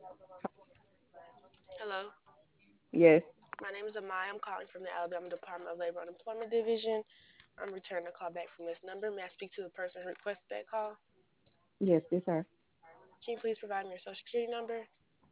Hello, Yes, my name is Amaya. I'm calling from the Alabama Department of Labor and Employment Division. I'm returning a call back from this number. May I speak to the person who requested that call? yes, this her. Can you please provide me your social security number?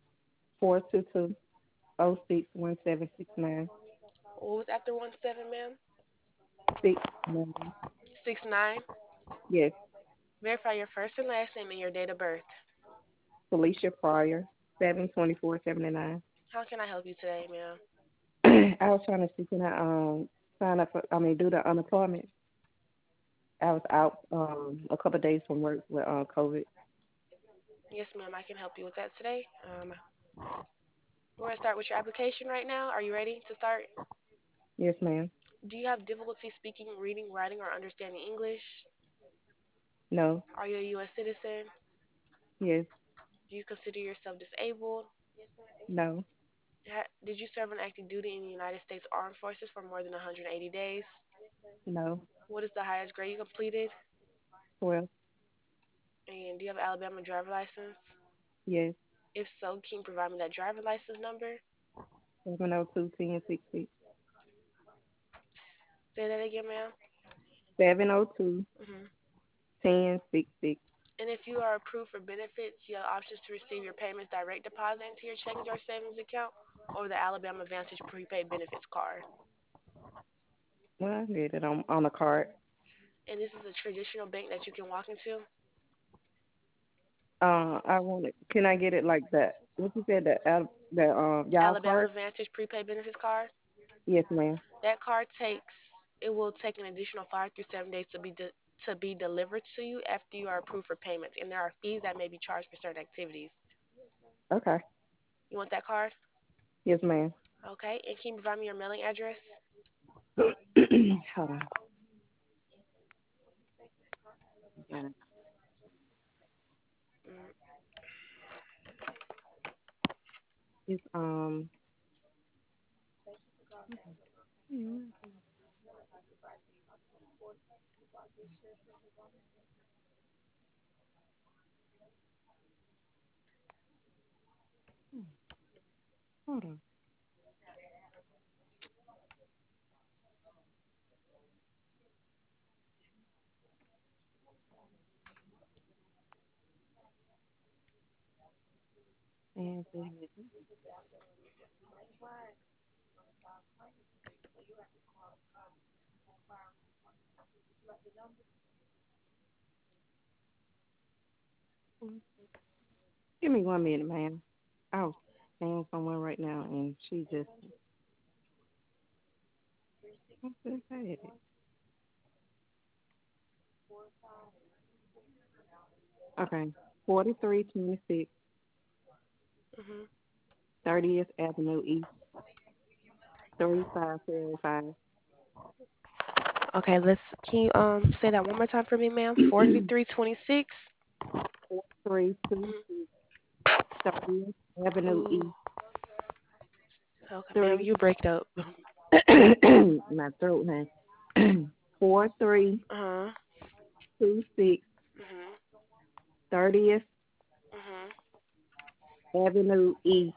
422-061769. What was after 17, ma'am? 69. 69. Yes, Verify your first and last name and your date of birth. Felicia Pryor, 72479. How can I help you today, ma'am? I was trying to see can I sign up for do the unemployment. I was out a couple of days from work with COVID. Yes, ma'am, I can help you with that today. We're going to start with your application right now. Are you ready to start? Yes, ma'am. Do you have difficulty speaking, reading, writing, or understanding English? No. Are you a U.S. citizen? Yes. Do you consider yourself disabled? No. Did you serve on active duty in the United States Armed Forces for more than 180 days? No. What is the highest grade you completed? 12. And do you have an Alabama driver license? Yes. If so, can you provide me that driver license number? 702-1060. Say that again, ma'am. 702 hmm 1066. And if you are approved for benefits, you have options to receive your payments direct deposit into your checking or savings account or the Alabama Advantage prepaid benefits card. Well, I read it on the card. And this is a traditional bank that you can walk into. I want it. Can I get it like that? What you said, the y'all Alabama card? Advantage prepaid benefits card. Yes, ma'am. That card it will take an additional 5 through 7 days to be delivered to you after you are approved for payments, and there are fees that may be charged for certain activities. Okay. You want that card? Yes, ma'am. Okay, and can you provide me your mailing address? Hold on. Got it. Mm, It's hmm, hold on. And give me 1 minute, ma'am. I was saying someone right now, and she just I just said it. Okay. 4326 mhm. 30th Avenue East, 35405. Okay, can you say that one more time for me, ma'am? 4326. 4326 30th Avenue Ooh. East, Okay, ma'am, 3. you break it up. My throat, man. 4326 Uh-huh. Mhm. 30th Mhm. Avenue East,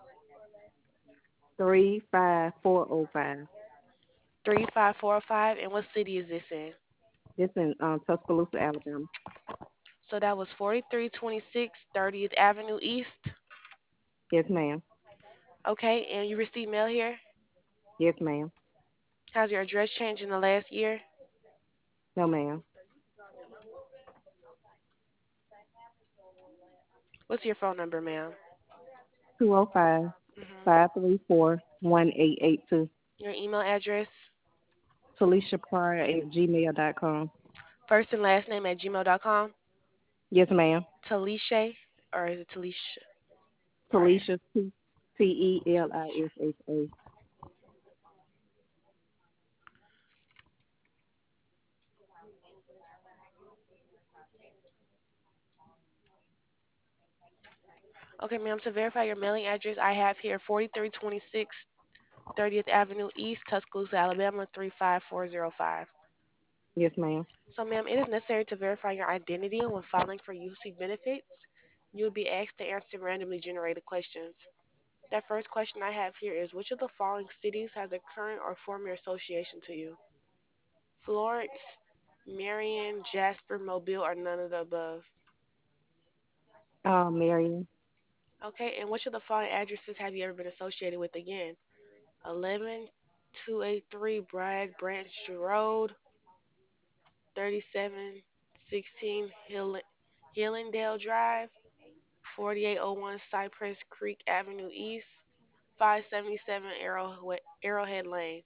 35405. 35405. And what city is this in? This in Tuscaloosa, Alabama. So that was 4326 30th Avenue East. Yes, ma'am. Okay, and you received mail here? Yes, ma'am. Has your address changed in the last year? No, ma'am. What's your phone number, ma'am? 205 Mhm. 534 1882. Your email address? Talisha Pryor at gmail.com. First and last name at gmail.com? Yes, ma'am. Talisha? Or is it Talisha Pryor? Talisha, Telisha. Okay, ma'am, to verify your mailing address, I have here 4326 30th Avenue East, Tuscaloosa, Alabama 35405. Yes, ma'am. So, ma'am, it is necessary to verify your identity when filing for UC benefits. You'll be asked to answer randomly generated questions. That first question I have here is which of the following cities has a current or former association to you? Florence, Marion, Jasper, Mobile, or none of the above? Marion. Okay, and which of the following addresses have you ever been associated with again? 11283 Bragg Branch Road, 3716 Hillendale Drive, 4801 Cypress Creek Avenue East, 577 Arrowhead Lane.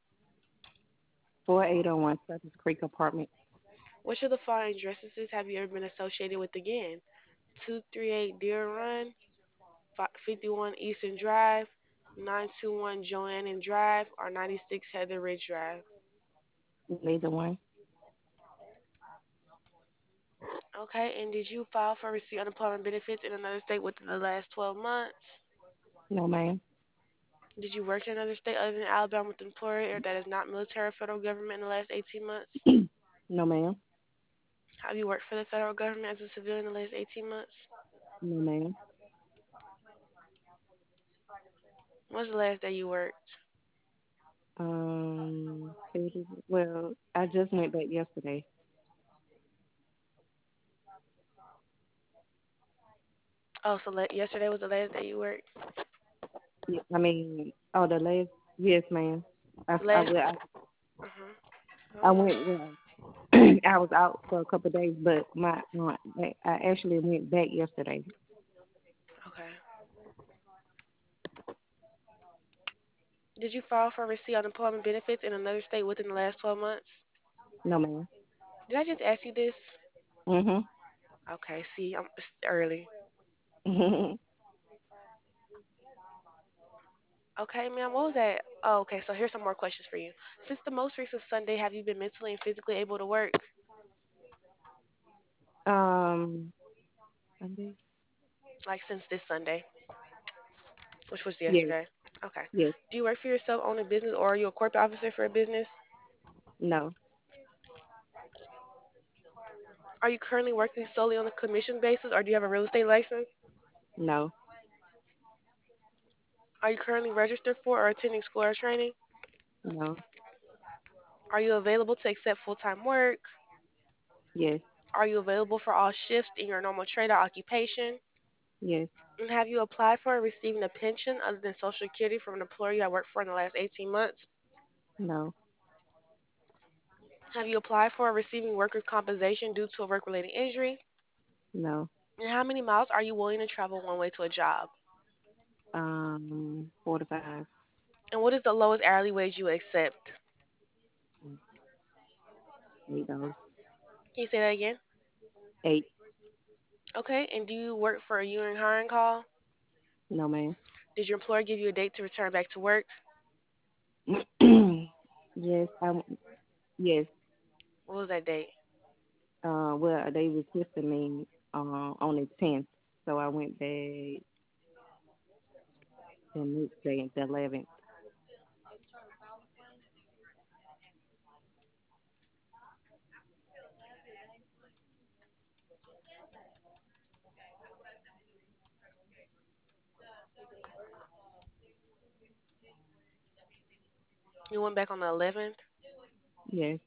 4801 Cypress Creek Apartment. Which of the following addresses have you ever been associated with again? 238 Deer Run, 51 Eastern Drive, 921 Joannan Drive, or 96 Heather Ridge Drive? Neither one. Okay, and did you file for receive unemployment benefits in another state within the last 12 months? No, ma'am. Did you work in another state other than Alabama with an employer that is not military or federal government in the last 18 months? No, ma'am. Have you worked for the federal government as a civilian in the last 18 months? No, ma'am. When was the last day you worked? Well, I just went back yesterday. Oh, so yesterday was the last day you worked? Yeah, I mean, oh, the last, yes, ma'am. I, The I, last. well, Uh-huh. I Hold on. went, well, I was out for a couple of days, but I actually went back yesterday. Okay. Did you file for receive unemployment benefits in another state within the last 12 months? No, ma'am. Did I just ask you this? Mhm. Okay, see, it's early. Okay, ma'am, what was that? Oh, okay, so here's some more questions for you. Since the most recent Sunday, have you been mentally and physically able to work? um, Sunday? Like since this Sunday, which was Yes, yesterday. Okay. yes, Do you work for yourself, own a business, or are you a corporate officer for a business? no, Are you currently working solely on a commission basis, or do you have a real estate license? no, Are you currently registered for or attending school or training? no, Are you available to accept full-time work? yes, Are you available for all shifts in your normal trade or occupation? yes, And have you applied for or receiving a pension other than Social Security from an employer you have worked for in the last 18 months? no, Have you applied for or receiving workers' compensation due to a work-related injury? no. And how many miles are you willing to travel one way to a job? 45. And what is the lowest hourly wage you accept? $8. Can you say that again? 8. Okay, and do you work for a union hiring call? No, ma'am. Did your employer give you a date to return back to work? Yes, yes. What was that date? Well, they was testing me on the 10th, so I went back the next day, the 11th. You went back on the 11th? Yes,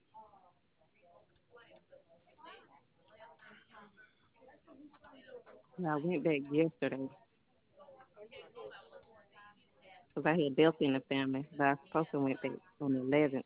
I went back yesterday because I had death in the family, but I supposed to went back on the 11th.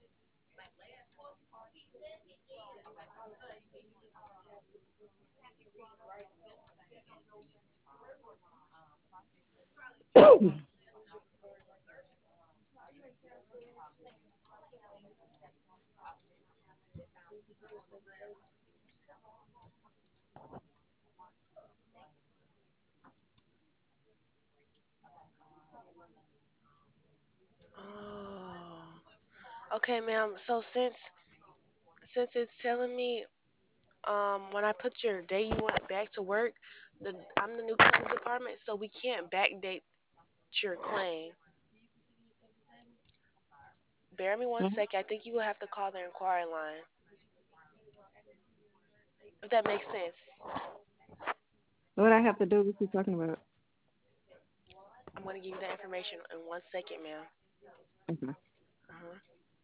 Oh. Okay, ma'am. So since it's telling me when I put your day you went back to work, I'm the new claims department, so we can't backdate your claim. Bear me one Mhm. second. I think you will have to call the inquiry line. If that makes sense. What I have to do? What you talking about? I'm gonna give you the information in 1 second, ma'am. Okay. Uh-huh.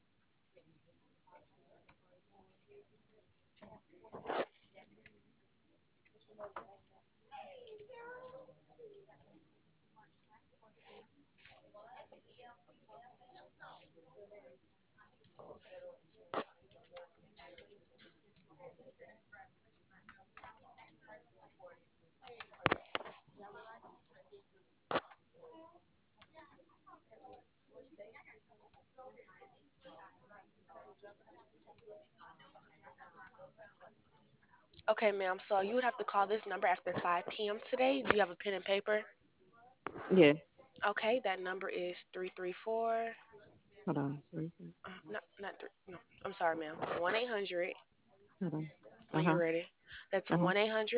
Okay, ma'am. So you would have to call this number after 5 p.m. today. Do you have a pen and paper? Yeah. Okay, that number is 334. Hold on. Where is it? Not three. No, I'm sorry, ma'am. 1-800. Hold on. Uh When huh. you're ready, that's Uh huh.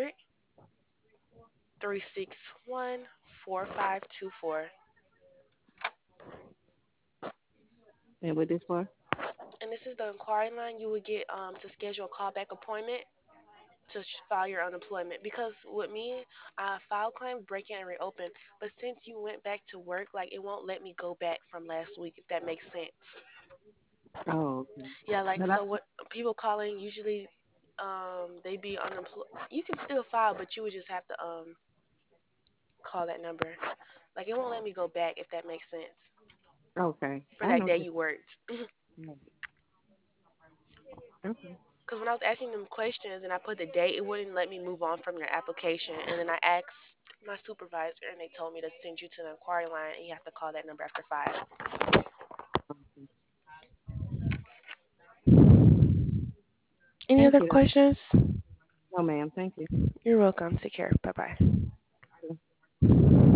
1-800-361-4524. And what this for? And this is the inquiry line. You would get to schedule a callback appointment to file your unemployment. Because with me, I filed claim break and reopen. But since you went back to work, like it won't let me go back from last week. If that makes sense. Oh, okay. Yeah, like But I, so. What people calling usually, they be unemployed. You can still file, but you would just have to call that number. Like it won't let me go back if that makes sense okay. for I that know day this. you worked. Yeah. Okay. Because when I was asking them questions and I put the date, it wouldn't let me move on from your application. And then I asked my supervisor, and they told me to send you to the inquiry line, and you have to call that number after 5. Okay. Any Thank other you. questions? No, ma'am. Thank you. You're welcome. Take care. Bye bye.